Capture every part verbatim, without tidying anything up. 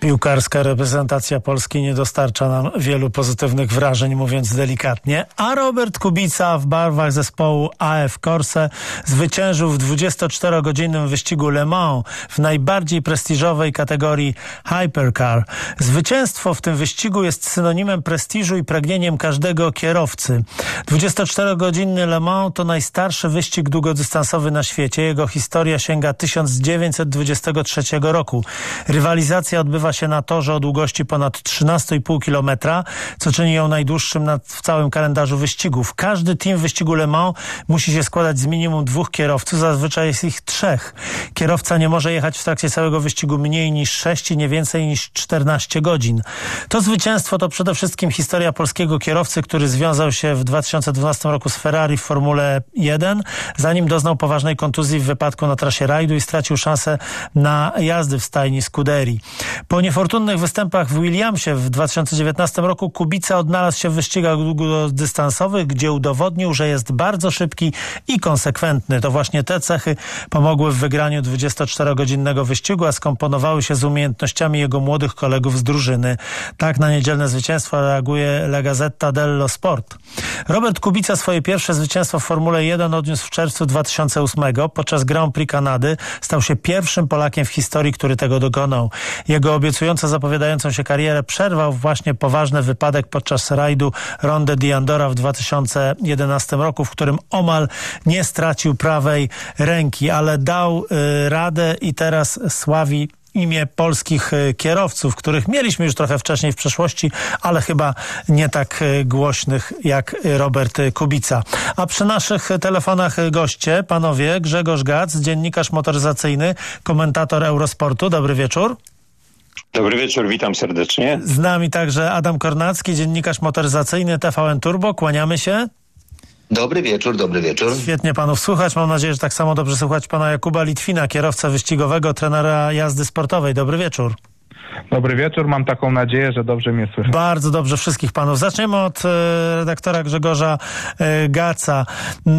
Piłkarska reprezentacja Polski nie dostarcza nam wielu pozytywnych wrażeń, mówiąc delikatnie, a Robert Kubica w barwach zespołu A F Corse zwyciężył w dwudziestoczterogodzinnym wyścigu Le Mans w najbardziej prestiżowej kategorii Hypercar. Zwycięstwo w tym wyścigu jest synonimem prestiżu i pragnieniem każdego kierowcy. dwudziestoczterogodzinny Le Mans to najstarszy wyścig długodystansowy na świecie. Jego historia sięga tysiąc dziewięćset dwudziestego trzeciego roku. Rywalizacja odbywa się na torze o długości ponad trzynaście i pół kilometra, co czyni ją najdłuższym na, w całym kalendarzu wyścigów. Każdy team w wyścigu Le Mans musi się składać z minimum dwóch kierowców, zazwyczaj jest ich trzech. Kierowca nie może jechać w trakcie całego wyścigu mniej niż sześć i nie więcej niż czternaście godzin. To zwycięstwo to przede wszystkim historia polskiego kierowcy, który związał się w dwa tysiące dwunastym roku z Ferrari w Formule jeden, zanim doznał poważnej kontuzji w wypadku na trasie rajdu i stracił szansę na jazdy w stajni Scuderii. Po niefortunnych występach w Williamsie w dwa tysiące dziewiętnastym roku Kubica odnalazł się w wyścigach długodystansowych, gdzie udowodnił, że jest bardzo szybki i konsekwentny. To właśnie te cechy pomogły w wygraniu dwudziestoczterogodzinnego wyścigu, a skomponowały się z umiejętnościami jego młodych kolegów z drużyny. Tak na niedzielne zwycięstwo reaguje La Gazzetta dello Sport. Robert Kubica swoje pierwsze zwycięstwo w Formule jeden odniósł w czerwcu dwa tysiące ósmego. Podczas Grand Prix Kanady stał się pierwszym Polakiem w historii, który tego dokonał. Jego obiecująco zapowiadającą się karierę przerwał właśnie poważny wypadek podczas rajdu Ronde di Andorra w dwa tysiące jedenastym roku, w którym omal nie stracił prawej ręki, ale dał y, radę i teraz sławi imię polskich kierowców, których mieliśmy już trochę wcześniej w przeszłości, ale chyba nie tak głośnych jak Robert Kubica. A przy naszych telefonach goście, panowie, Grzegorz Gac, dziennikarz motoryzacyjny, komentator Eurosportu. Dobry wieczór. Dobry wieczór, witam serdecznie. Z nami także Adam Kornacki, dziennikarz motoryzacyjny T V N Turbo. Kłaniamy się. Dobry wieczór, dobry wieczór. Świetnie panów słuchać. Mam nadzieję, że tak samo dobrze słuchać pana Jakuba Litwina, kierowcę wyścigowego, trenera jazdy sportowej. Dobry wieczór. Dobry wieczór, mam taką nadzieję, że dobrze mnie słychać. Bardzo dobrze wszystkich panów. Zaczniemy od e, redaktora Grzegorza e, Gaca.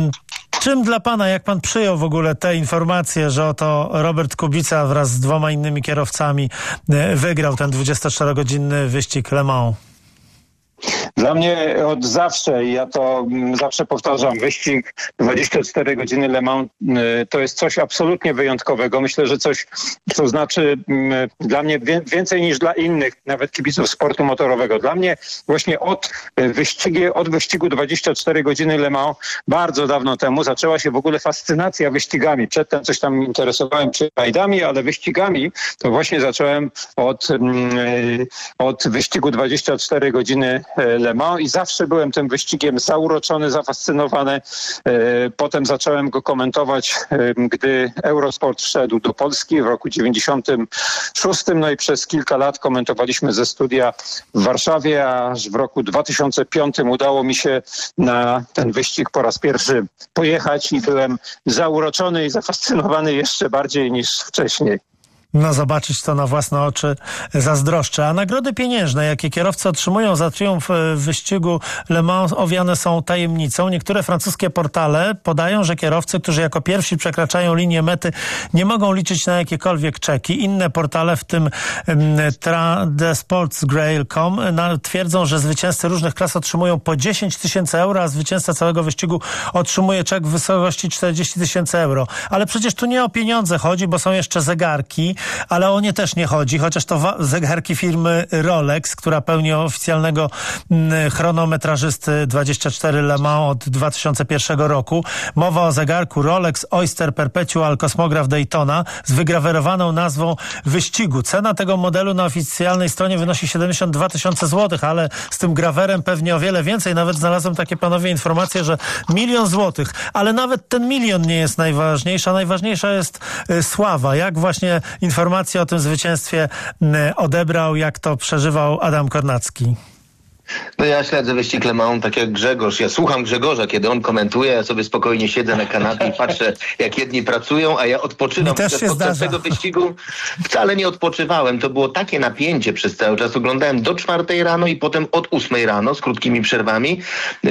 Czym dla pana, jak pan przyjął w ogóle te informacje, że oto Robert Kubica wraz z dwoma innymi kierowcami e, wygrał ten dwudziestoczterogodzinny wyścig Le Mans? Dla mnie od zawsze, i ja to zawsze powtarzam, wyścig dwadzieścia cztery godziny Le Mans to jest coś absolutnie wyjątkowego. Myślę, że coś, co znaczy dla mnie więcej niż dla innych, nawet kibiców sportu motorowego. Dla mnie właśnie od wyścigu, od wyścigu dwadzieścia cztery godziny Le Mans bardzo dawno temu zaczęła się w ogóle fascynacja wyścigami. Przedtem coś tam interesowałem się rajdami, ale wyścigami to właśnie zacząłem od, od wyścigu dwadzieścia cztery godziny Le Mans i zawsze byłem tym wyścigiem zauroczony, zafascynowany. Potem zacząłem go komentować, gdy Eurosport wszedł do Polski w roku dziewięćdziesiątym szóstym. No i przez kilka lat komentowaliśmy ze studia w Warszawie, aż w roku dwa tysiące piątym udało mi się na ten wyścig po raz pierwszy pojechać i byłem zauroczony i zafascynowany jeszcze bardziej niż wcześniej. No zobaczyć to na własne oczy zazdroszczę. A nagrody pieniężne, jakie kierowcy otrzymują za triumf w wyścigu Le Mans, owiane są tajemnicą. Niektóre francuskie portale podają, że kierowcy, którzy jako pierwsi przekraczają linię mety, nie mogą liczyć na jakiekolwiek czeki. Inne portale, w tym The Sportsgrail kropka com, twierdzą, że zwycięzcy różnych klas otrzymują po dziesięć tysięcy euro, a zwycięzca całego wyścigu otrzymuje czek w wysokości czterdzieści tysięcy euro. Ale przecież tu nie o pieniądze chodzi, bo są jeszcze zegarki, ale o nie też nie chodzi, chociaż to wa- zegarki firmy Rolex, która pełni oficjalnego m, chronometrażysty dwadzieścia cztery Le Mans od dwa tysiące pierwszego roku. Mowa o zegarku Rolex Oyster Perpetual Kosmograf Daytona z wygrawerowaną nazwą wyścigu. Cena tego modelu na oficjalnej stronie wynosi siedemdziesiąt dwa tysiące złotych, ale z tym grawerem pewnie o wiele więcej. Nawet znalazłem takie, panowie, informacje, że milion złotych. Ale nawet ten milion nie jest najważniejsza. Najważniejsza jest y, sława. Jak właśnie informację o tym zwycięstwie odebrał, jak to przeżywał Adam Kornacki? No ja śledzę wyścig Le Mans tak jak Grzegorz. Ja słucham Grzegorza, kiedy on komentuje, ja sobie spokojnie siedzę na kanapie i patrzę, jak jedni pracują, a ja odpoczywam. Podczas tego wyścigu wcale nie odpoczywałem. To było takie napięcie przez cały czas. Oglądałem do czwartej rano i potem od ósmej rano z krótkimi przerwami, yy,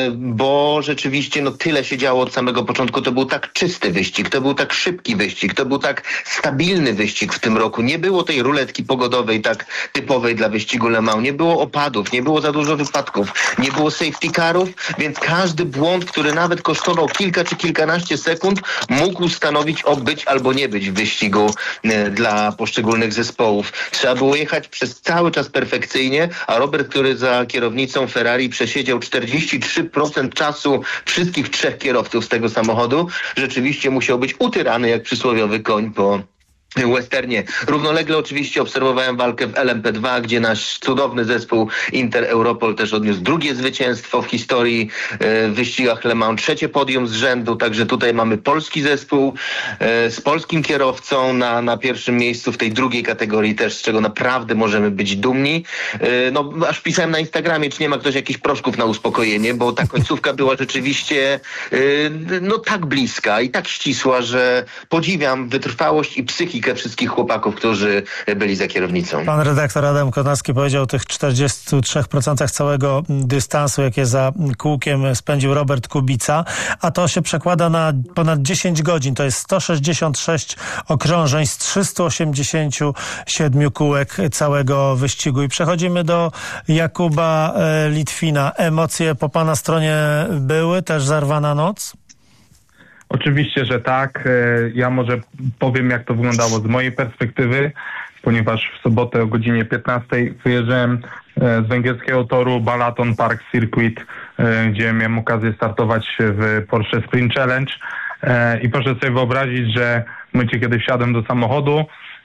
bo rzeczywiście no tyle się działo od samego początku. To był tak czysty wyścig, to był tak szybki wyścig, to był tak stabilny wyścig w tym roku. Nie było tej ruletki pogodowej tak typowej dla wyścigu Le Mans. Nie było opadów, nie było za dużo wypadków, nie było safety carów, więc każdy błąd, który nawet kosztował kilka czy kilkanaście sekund, mógł stanowić o być albo nie być w wyścigu e, dla poszczególnych zespołów. Trzeba było jechać przez cały czas perfekcyjnie, a Robert, który za kierownicą Ferrari przesiedział czterdzieści trzy procent czasu wszystkich trzech kierowców z tego samochodu, rzeczywiście musiał być utyrany jak przysłowiowy koń po westernie. Równolegle oczywiście obserwowałem walkę w L M P dwa, gdzie nasz cudowny zespół Inter Europol też odniósł drugie zwycięstwo w historii e, w wyścigach Le Mans, trzecie podium z rzędu, także tutaj mamy polski zespół e, z polskim kierowcą na, na pierwszym miejscu w tej drugiej kategorii też, z czego naprawdę możemy być dumni. E, no aż pisałem na Instagramie, czy nie ma ktoś jakichś proszków na uspokojenie, bo ta końcówka była rzeczywiście e, no tak bliska i tak ścisła, że podziwiam wytrwałość i psychikę wszystkich chłopaków, którzy byli za kierownicą. Pan redaktor Adam Konarski powiedział o tych czterdziestu trzech procentach całego dystansu, jakie za kółkiem spędził Robert Kubica, a to się przekłada na ponad dziesięć godzin. To jest sto sześćdziesiąt sześć okrążeń z trzystu osiemdziesięciu siedmiu kółek całego wyścigu. I przechodzimy do Jakuba e, Litwina. Emocje po pana stronie były? Też zarwana noc? Oczywiście, że tak. Ja może powiem, jak to wyglądało z mojej perspektywy, ponieważ w sobotę o godzinie piętnastej wyjeżdżałem z węgierskiego toru Balaton Park Circuit, gdzie miałem okazję startować w Porsche Sprint Challenge. I proszę sobie wyobrazić, że w momencie, kiedy wsiadłem do samochodu,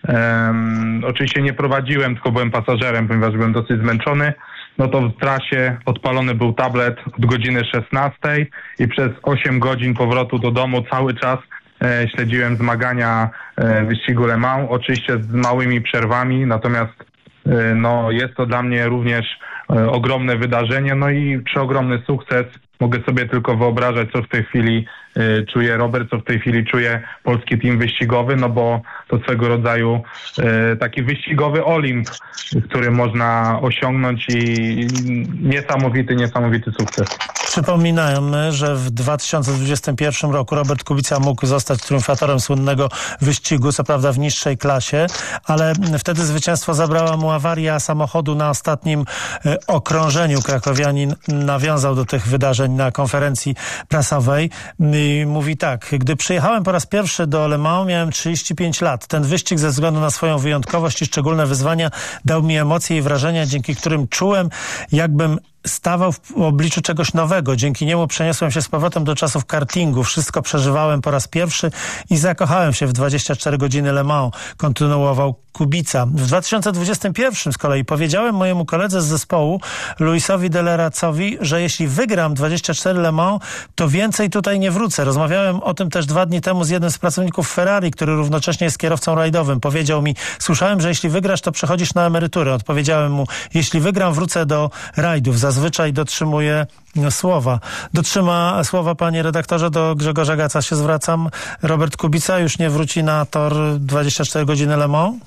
um, oczywiście nie prowadziłem, tylko byłem pasażerem, ponieważ byłem dosyć zmęczony. No to w trasie odpalony był tablet od godziny szesnastej i przez osiem godzin powrotu do domu cały czas e, śledziłem zmagania e, wyścigu Le Mans, oczywiście z małymi przerwami, natomiast e, no, jest to dla mnie również e, ogromne wydarzenie, no i przeogromny sukces. Mogę sobie tylko wyobrażać, co w tej chwili y, czuje Robert, co w tej chwili czuje polski team wyścigowy, no bo to swego rodzaju y, taki wyścigowy Olimp, który można osiągnąć i niesamowity, niesamowity sukces. Przypominamy, że w dwa tysiące dwudziestym pierwszym roku Robert Kubica mógł zostać triumfatorem słynnego wyścigu, co prawda w niższej klasie, ale wtedy zwycięstwo zabrała mu awaria samochodu na ostatnim y, okrążeniu. Krakowianin nawiązał do tych wydarzeń na konferencji prasowej i mówi tak: gdy przyjechałem po raz pierwszy do Le Mans, miałem trzydzieści pięć lat. Ten wyścig ze względu na swoją wyjątkowość i szczególne wyzwania dał mi emocje i wrażenia, dzięki którym czułem, jakbym stawał w obliczu czegoś nowego. Dzięki niemu przeniosłem się z powrotem do czasów kartingu. Wszystko przeżywałem po raz pierwszy i zakochałem się w dwadzieścia cztery godziny Le Mans. Kontynuował Kubica. W dwa tysiące dwudziestym pierwszym z kolei powiedziałem mojemu koledze z zespołu, Luisowi Deleracowi, że jeśli wygram dwadzieścia cztery Le Mans, to więcej tutaj nie wrócę. Rozmawiałem o tym też dwa dni temu z jednym z pracowników Ferrari, który równocześnie jest kierowcą rajdowym. Powiedział mi: słyszałem, że jeśli wygrasz, to przechodzisz na emeryturę. Odpowiedziałem mu: jeśli wygram, wrócę do rajdów. Zazwyczaj dotrzymuję słowa. Dotrzyma słowa, panie redaktorze, do Grzegorza Gaca się zwracam. Robert Kubica już nie wróci na tor dwadzieścia cztery godziny Le Mans?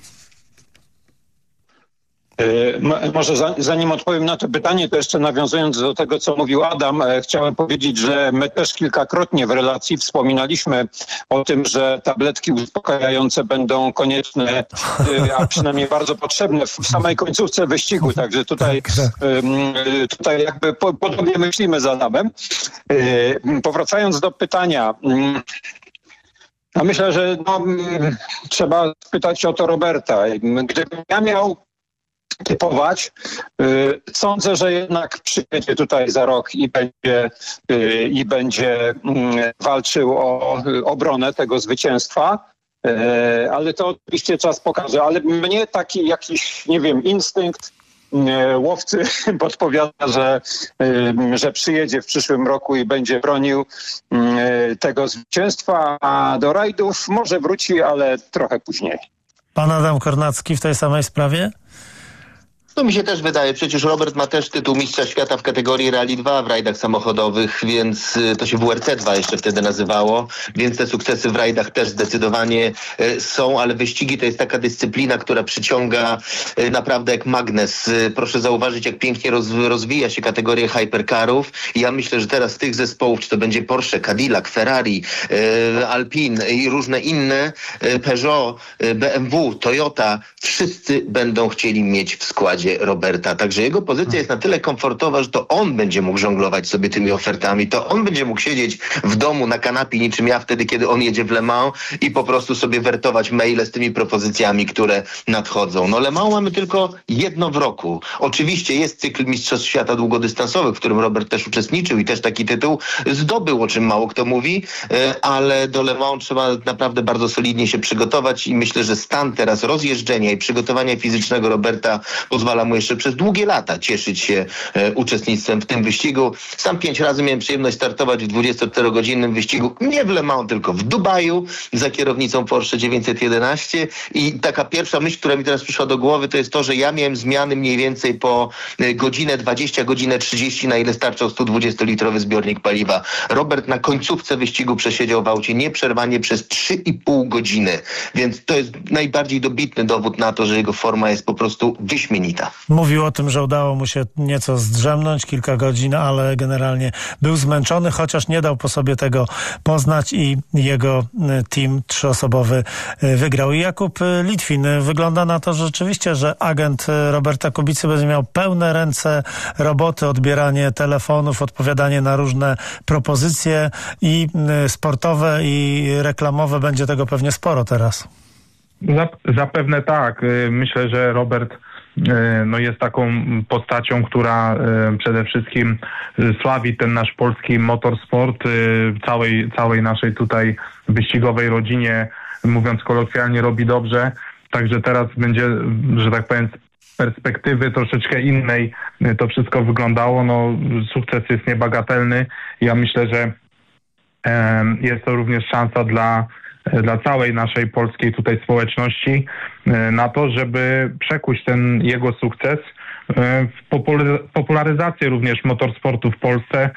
Może zanim odpowiem na to pytanie, to jeszcze nawiązując do tego, co mówił Adam, chciałem powiedzieć, że my też kilkakrotnie w relacji wspominaliśmy o tym, że tabletki uspokajające będą konieczne, a przynajmniej bardzo potrzebne w samej końcówce wyścigu. Także tutaj, tutaj jakby podobnie myślimy z Adamem. Powracając do pytania, no myślę, że no, trzeba spytać o to Roberta. Gdybym ja miał typować, yy, sądzę, że jednak przyjedzie tutaj za rok i będzie, yy, i będzie yy, walczył o yy, obronę tego zwycięstwa, yy, ale to oczywiście czas pokaże. Ale mnie taki jakiś, nie wiem, instynkt yy, łowcy podpowiada, że, yy, że przyjedzie w przyszłym roku i będzie bronił yy, tego zwycięstwa, a do rajdów może wróci, ale trochę później. Pan Adam Kornacki w tej samej sprawie? To mi się też wydaje. Przecież Robert ma też tytuł mistrza świata w kategorii Rally dwa w rajdach samochodowych, więc to się W R C dwa jeszcze wtedy nazywało, więc te sukcesy w rajdach też zdecydowanie są, ale wyścigi to jest taka dyscyplina, która przyciąga naprawdę jak magnes. Proszę zauważyć, jak pięknie roz, rozwija się kategoria hypercarów i ja myślę, że teraz z tych zespołów, czy to będzie Porsche, Cadillac, Ferrari, Alpine i różne inne, Peugeot, B M W, Toyota, wszyscy będą chcieli mieć w składzie Roberta. Także jego pozycja jest na tyle komfortowa, że to on będzie mógł żonglować sobie tymi ofertami. To on będzie mógł siedzieć w domu na kanapie niczym ja wtedy, kiedy on jedzie w Le Mans i po prostu sobie wertować maile z tymi propozycjami, które nadchodzą. No Le Mans mamy tylko jedno w roku. Oczywiście jest cykl Mistrzostw Świata długodystansowych, w którym Robert też uczestniczył i też taki tytuł zdobył, o czym mało kto mówi, ale do Le Mans trzeba naprawdę bardzo solidnie się przygotować i myślę, że stan teraz rozjeżdżenia i przygotowania fizycznego Roberta pozwala mu jeszcze przez długie lata cieszyć się e, uczestnictwem w tym wyścigu. Sam pięć razy miałem przyjemność startować w dwudziestoczterogodzinnym wyścigu, nie w Le Mans, tylko w Dubaju za kierownicą Porsche dziewięćset jedenaście i taka pierwsza myśl, która mi teraz przyszła do głowy, to jest to, że ja miałem zmiany mniej więcej po e, godzinę dwadzieścia, godzinę trzydzieści, na ile starczał sto dwudziestolitrowy zbiornik paliwa. Robert na końcówce wyścigu przesiedział w aucie nieprzerwanie przez trzy i pół godziny, więc to jest najbardziej dobitny dowód na to, że jego forma jest po prostu wyśmienita. Mówił o tym, że udało mu się nieco zdrzemnąć, kilka godzin, ale generalnie był zmęczony, chociaż nie dał po sobie tego poznać i jego team trzyosobowy wygrał. I Jakub Litwin, wygląda na to że rzeczywiście, że agent Roberta Kubicy będzie miał pełne ręce roboty, odbieranie telefonów, odpowiadanie na różne propozycje i sportowe, i reklamowe. Będzie tego pewnie sporo teraz. Zapewne tak. Myślę, że Robert no jest taką postacią, która przede wszystkim sławi ten nasz polski motorsport, całej, całej naszej tutaj wyścigowej rodzinie, mówiąc kolokwialnie, robi dobrze. Także teraz będzie, że tak powiem, z perspektywy troszeczkę innej to wszystko wyglądało. No, sukces jest niebagatelny. Ja myślę, że jest to również szansa dla dla całej naszej polskiej tutaj społeczności na to, żeby przekuć ten jego sukces w popularyzację również motorsportu w Polsce,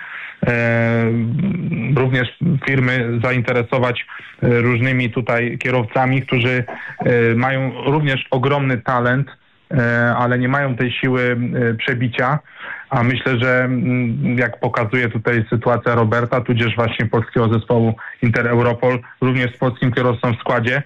również firmy zainteresować różnymi tutaj kierowcami, którzy mają również ogromny talent, ale nie mają tej siły przebicia, a myślę, że jak pokazuje tutaj sytuacja Roberta, tudzież właśnie polskiego zespołu Inter Europol, również z polskim kierowcą w składzie,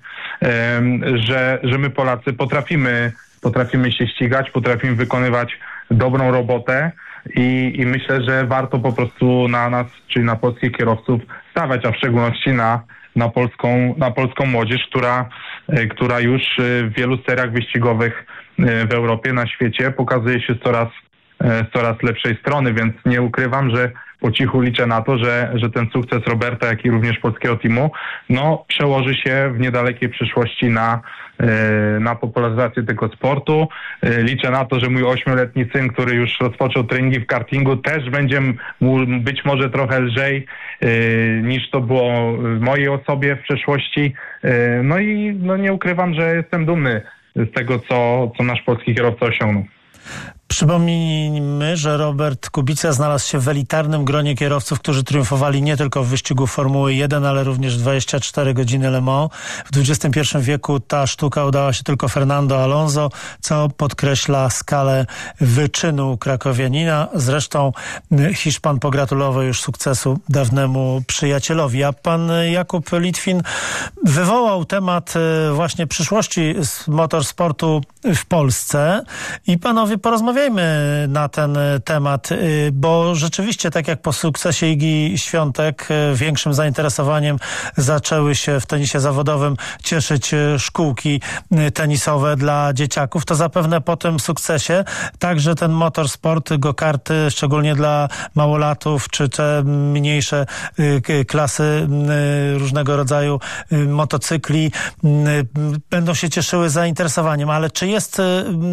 że, że my Polacy potrafimy, potrafimy się ścigać, potrafimy wykonywać dobrą robotę i, i myślę, że warto po prostu na nas, czyli na polskich kierowców stawiać, a w szczególności na na polską, na polską młodzież, która, która już w wielu seriach wyścigowych w Europie, na świecie pokazuje się z coraz, z coraz lepszej strony, więc nie ukrywam, że po cichu liczę na to, że, że ten sukces Roberta, jak i również polskiego teamu, no, przełoży się w niedalekiej przyszłości na, na popularyzację tego sportu. Liczę na to, że mój ośmioletni syn, który już rozpoczął treningi w kartingu, też będzie mu być może trochę lżej niż to było w mojej osobie w przeszłości. No i no, nie ukrywam, że jestem dumny z tego, co, co nasz polski kierowca osiągnął. Przypomnijmy, że Robert Kubica znalazł się w elitarnym gronie kierowców, którzy triumfowali nie tylko w wyścigu Formuły jeden, ale również dwadzieścia cztery godziny Le Mans. W dwudziestym pierwszym wieku ta sztuka udała się tylko Fernando Alonso, co podkreśla skalę wyczynu krakowianina. Zresztą Hiszpan pogratulował już sukcesu dawnemu przyjacielowi. A pan Jakub Litwin wywołał temat właśnie przyszłości motorsportu w Polsce i panowie porozmawiali na ten temat, bo rzeczywiście, tak jak po sukcesie Igi Świątek, większym zainteresowaniem zaczęły się w tenisie zawodowym cieszyć szkółki tenisowe dla dzieciaków, to zapewne po tym sukcesie także ten motorsport, go-karty, szczególnie dla małolatów, czy te mniejsze klasy różnego rodzaju motocykli będą się cieszyły zainteresowaniem. Ale czy jest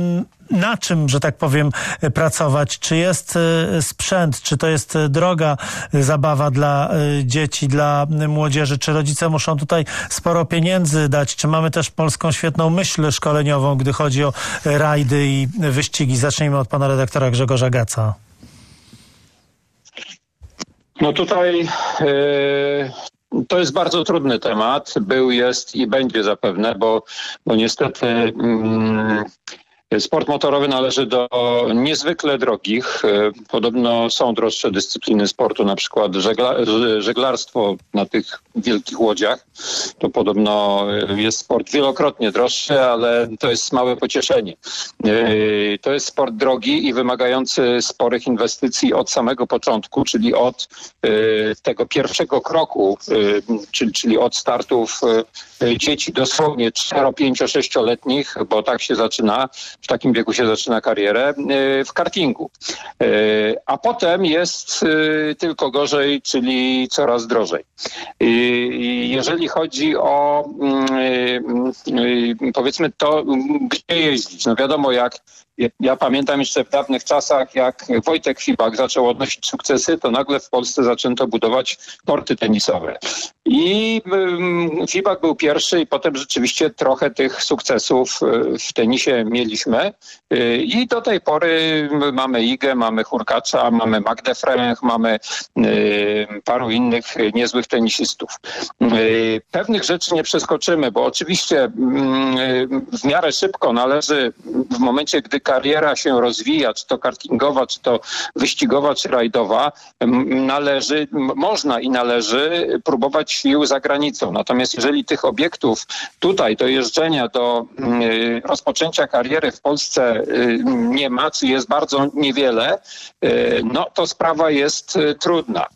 na czym, że tak powiem, pracować? Czy jest sprzęt, czy to jest droga zabawa dla dzieci, dla młodzieży, czy rodzice muszą tutaj sporo pieniędzy dać, czy mamy też polską świetną myśl szkoleniową, gdy chodzi o rajdy i wyścigi? Zacznijmy od pana redaktora Grzegorza Gaca. No tutaj yy, to jest bardzo trudny temat. Był, jest i będzie zapewne, bo, bo niestety yy, sport motorowy należy do niezwykle drogich. Yy, podobno są droższe dyscypliny sportu, na przykład żegla, żeglarstwo na tych wielkich łodziach. To podobno jest sport wielokrotnie droższy, ale to jest małe pocieszenie. Yy, to jest sport drogi i wymagający sporych inwestycji od samego początku, czyli od yy, tego pierwszego kroku, yy, czyli, czyli od startów yy, dzieci dosłownie cztero, pięcio, sześcioletnich, bo tak się zaczyna, w takim wieku się zaczyna karierę, yy, w kartingu. Yy, a potem jest yy, tylko gorzej, czyli coraz drożej. Yy, Jeżeli chodzi o powiedzmy to, gdzie jeździć, no wiadomo, jak ja pamiętam jeszcze w dawnych czasach, jak Wojtek Fibak zaczął odnosić sukcesy, to nagle w Polsce zaczęto budować korty tenisowe. I Fibak był pierwszy i potem rzeczywiście trochę tych sukcesów w tenisie mieliśmy. I do tej pory mamy Igę, mamy Hurkacza, mamy Magdę Fręch, mamy paru innych niezłych tenisistów. Pewnych rzeczy nie przeskoczymy, bo oczywiście w miarę szybko należy w momencie, gdy kariera się rozwija, czy to kartingowa, czy to wyścigowa, czy rajdowa, należy, można i należy próbować sił za granicą. Natomiast jeżeli tych obiektów tutaj do jeżdżenia, do y, rozpoczęcia kariery w Polsce y, nie ma, czy jest bardzo niewiele, y, no to sprawa jest y, trudna.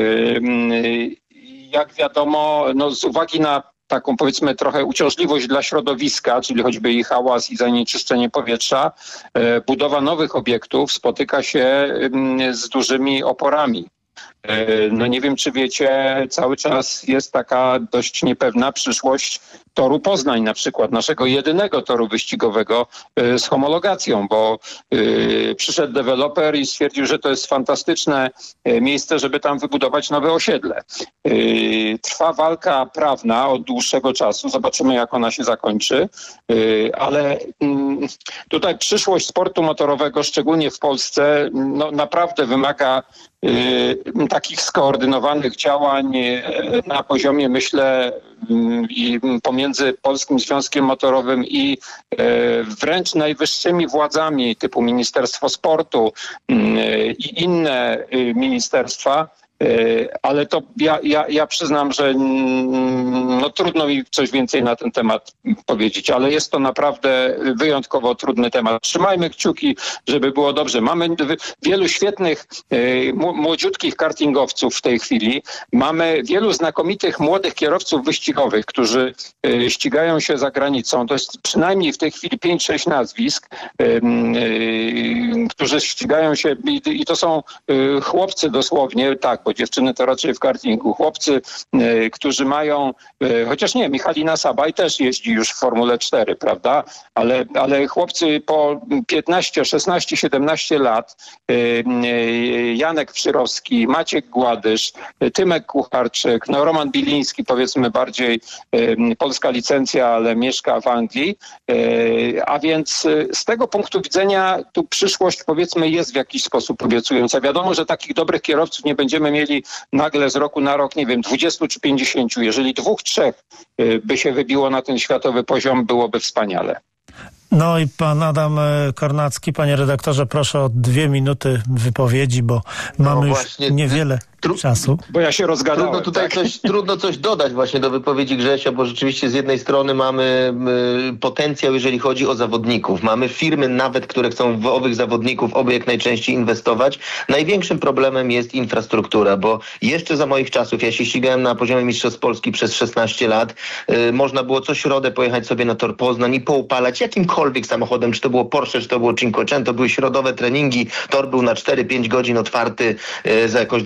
Y, jak wiadomo, no z uwagi na taką powiedzmy trochę uciążliwość dla środowiska, czyli choćby i hałas i zanieczyszczenie powietrza, budowa nowych obiektów spotyka się z dużymi oporami. No nie wiem, czy wiecie, cały czas jest taka dość niepewna przyszłość toru Poznań, na przykład naszego jedynego toru wyścigowego z homologacją, bo y, przyszedł deweloper i stwierdził, że to jest fantastyczne miejsce, żeby tam wybudować nowe osiedle. Y, trwa walka prawna od dłuższego czasu, zobaczymy, jak ona się zakończy, y, ale y, tutaj przyszłość sportu motorowego, szczególnie w Polsce, no naprawdę wymaga y, takich skoordynowanych działań na poziomie, myślę, i pomiędzy Polskim Związkiem Motorowym i wręcz najwyższymi władzami typu Ministerstwo Sportu i inne ministerstwa. Ale to ja, ja, ja przyznam, że no, trudno mi coś więcej na ten temat powiedzieć, ale jest to naprawdę wyjątkowo trudny temat. Trzymajmy kciuki, żeby było dobrze. Mamy wielu świetnych, młodziutkich kartingowców w tej chwili. Mamy wielu znakomitych młodych kierowców wyścigowych, którzy ścigają się za granicą. To jest przynajmniej w tej chwili pięć sześć nazwisk, którzy ścigają się i to są chłopcy dosłownie, tak, bo dziewczyny to raczej w kartingu. Chłopcy, y, którzy mają, y, chociaż nie, Michalina Sabaj też jeździ już w Formule cztery, prawda? Ale, ale chłopcy po piętnaście, szesnaście, siedemnaście lat, y, y, Janek Przyrowski, Maciek Gładysz, y, Tymek Kucharczyk, no Roman Biliński, powiedzmy bardziej y, polska licencja, ale mieszka w Anglii. Y, a więc y, z tego punktu widzenia tu przyszłość, powiedzmy, jest w jakiś sposób obiecująca. Wiadomo, że takich dobrych kierowców nie będziemy mieli nagle z roku na rok, nie wiem, dwudziestu czy pięćdziesięciu. Jeżeli dwóch, trzech by się wybiło na ten światowy poziom, byłoby wspaniale. No i pan Adam Kornacki, panie redaktorze, proszę o dwie minuty wypowiedzi, bo mamy no już niewiele Tru- czasu. Bo ja się rozgadałem. Trudno tutaj tak? coś, trudno coś dodać właśnie do wypowiedzi Grzesia, bo rzeczywiście z jednej strony mamy y, potencjał, jeżeli chodzi o zawodników. Mamy firmy nawet, które chcą w owych zawodników oby jak najczęściej inwestować. Największym problemem jest infrastruktura, bo jeszcze za moich czasów, ja się ścigałem na poziomie Mistrzostw Polski przez szesnaście lat, y, można było co środę pojechać sobie na tor Poznań i poupalać jakimkolwiek samochodem, czy to było Porsche, czy to było Cinquecento, były środowe treningi, tor był na cztery pięć godzin otwarty y, za jakąś drobną opłatę.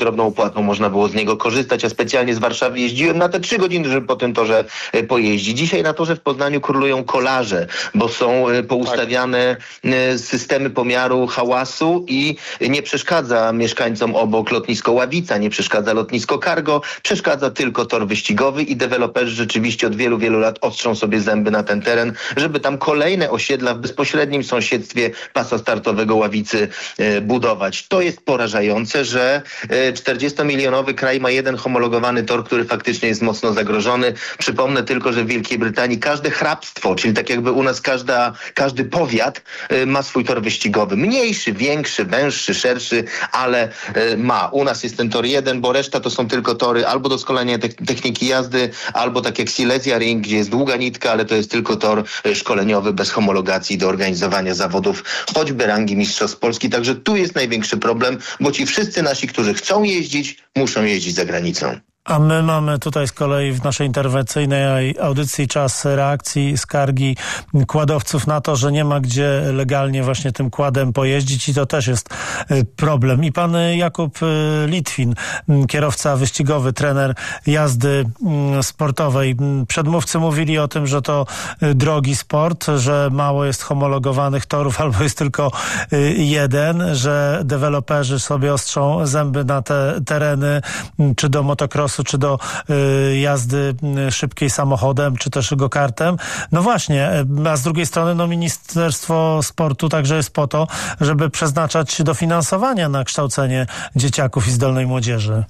bezpłatną, można było z niego korzystać. Ja specjalnie z Warszawy jeździłem na te trzy godziny, żeby po tym torze pojeździć. Dzisiaj na torze w Poznaniu królują kolarze, bo są poustawiane systemy pomiaru hałasu i nie przeszkadza mieszkańcom obok lotnisko Ławica, nie przeszkadza lotnisko Cargo, przeszkadza tylko tor wyścigowy i deweloperzy rzeczywiście od wielu, wielu lat ostrzą sobie zęby na ten teren, żeby tam kolejne osiedla w bezpośrednim sąsiedztwie pasa startowego Ławicy e, budować. To jest porażające, że e, czterdziestomilionowy kraj ma jeden homologowany tor, który faktycznie jest mocno zagrożony. Przypomnę tylko, że w Wielkiej Brytanii każde hrabstwo, czyli tak jakby u nas każda, każdy powiat e, ma swój tor wyścigowy. Mniejszy, większy, węższy, szerszy, ale e, ma. U nas jest ten tor jeden, bo reszta to są tylko tory albo doskonalenia techniki jazdy, albo tak jak Silesia Ring, gdzie jest długa nitka, ale to jest tylko tor szkoleniowy bez homologacji do organizowania zawodów, choćby rangi mistrzostw Polski. Także tu jest największy problem, bo ci wszyscy nasi, którzy chcą jeździć, muszą jeździć za granicą. A my mamy tutaj z kolei w naszej interwencyjnej audycji czas reakcji, skargi kładowców na to, że nie ma gdzie legalnie właśnie tym kładem pojeździć i to też jest problem. I pan Jakub Litwin, kierowca wyścigowy, trener jazdy sportowej. Przedmówcy mówili o tym, że to drogi sport, że mało jest homologowanych torów albo jest tylko jeden, że deweloperzy sobie ostrzą zęby na te tereny, czy do motocrossu, czy do y, jazdy szybkiej samochodem, czy też go-kartem. No właśnie, a z drugiej strony no Ministerstwo Sportu także jest po to, żeby przeznaczać dofinansowania na kształcenie dzieciaków i zdolnej młodzieży.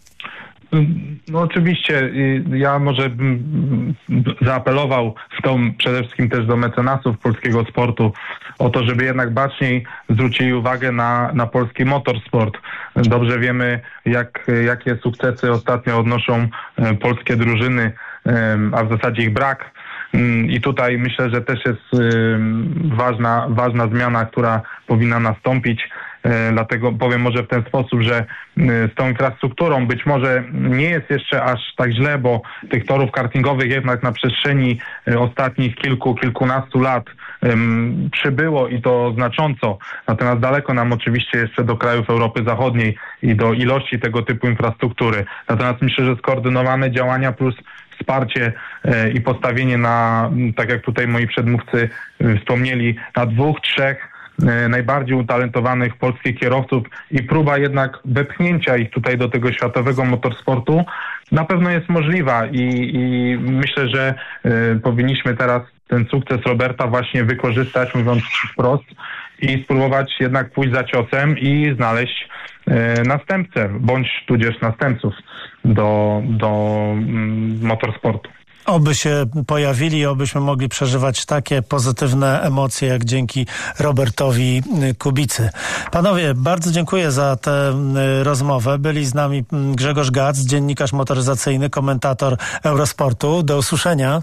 No oczywiście, ja może bym zaapelował w tą przede wszystkim też do mecenasów polskiego sportu o to, żeby jednak baczniej zwrócili uwagę na, na polski motorsport. Dobrze wiemy, jak, jakie sukcesy ostatnio odnoszą polskie drużyny, a w zasadzie ich brak. I tutaj myślę, że też jest ważna, ważna zmiana, która powinna nastąpić. Dlatego powiem może w ten sposób, że z tą infrastrukturą być może nie jest jeszcze aż tak źle, bo tych torów kartingowych jednak na przestrzeni ostatnich kilku, kilkunastu lat um, przybyło i to znacząco. Natomiast daleko nam oczywiście jeszcze do krajów Europy Zachodniej i do ilości tego typu infrastruktury. Natomiast myślę, że skoordynowane działania plus wsparcie e, i postawienie na, tak jak tutaj moi przedmówcy e, wspomnieli, na dwóch, trzech najbardziej utalentowanych polskich kierowców i próba jednak wepchnięcia ich tutaj do tego światowego motorsportu na pewno jest możliwa i, i myślę, że y, powinniśmy teraz ten sukces Roberta właśnie wykorzystać, mówiąc wprost, i spróbować jednak pójść za ciosem i znaleźć y, następcę, bądź tudzież następców do, do y, motorsportu. Oby się pojawili, obyśmy mogli przeżywać takie pozytywne emocje, jak dzięki Robertowi Kubicy. Panowie, bardzo dziękuję za tę rozmowę. Byli z nami Grzegorz Gac, dziennikarz motoryzacyjny, komentator Eurosportu. Do usłyszenia.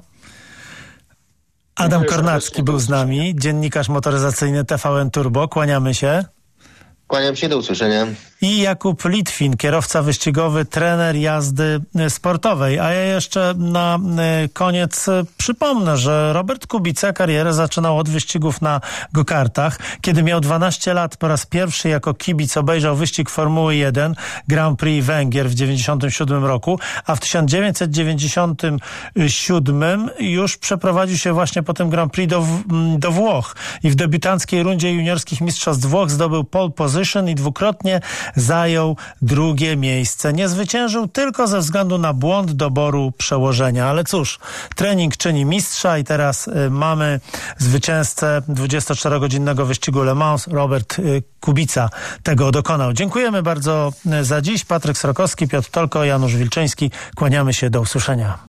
Adam Kornacki był z nami, dziennikarz motoryzacyjny T V N Turbo. Kłaniamy się. Kłaniam się, do usłyszenia. I Jakub Litwin, kierowca wyścigowy, trener jazdy sportowej. A ja jeszcze na koniec przypomnę, że Robert Kubica karierę zaczynał od wyścigów na go-kartach. Kiedy miał dwanaście lat, po raz pierwszy jako kibic obejrzał wyścig Formuły jeden Grand Prix Węgier w dziewięćdziesiątym siódmym roku, a w tysiąc dziewięćset dziewięćdziesiątym siódmym już przeprowadził się właśnie po tym Grand Prix do, do Włoch. I w debiutanckiej rundzie juniorskich mistrzostw Włoch zdobył pole position i dwukrotnie zajął drugie miejsce. Nie zwyciężył tylko ze względu na błąd doboru przełożenia. Ale cóż, trening czyni mistrza i teraz y, mamy zwycięzcę dwudziestoczterogodzinnego wyścigu Le Mans. Robert y, Kubica tego dokonał. Dziękujemy bardzo za dziś. Patryk Srokowski, Piotr Tolko, Janusz Wilczyński. Kłaniamy się, do usłyszenia.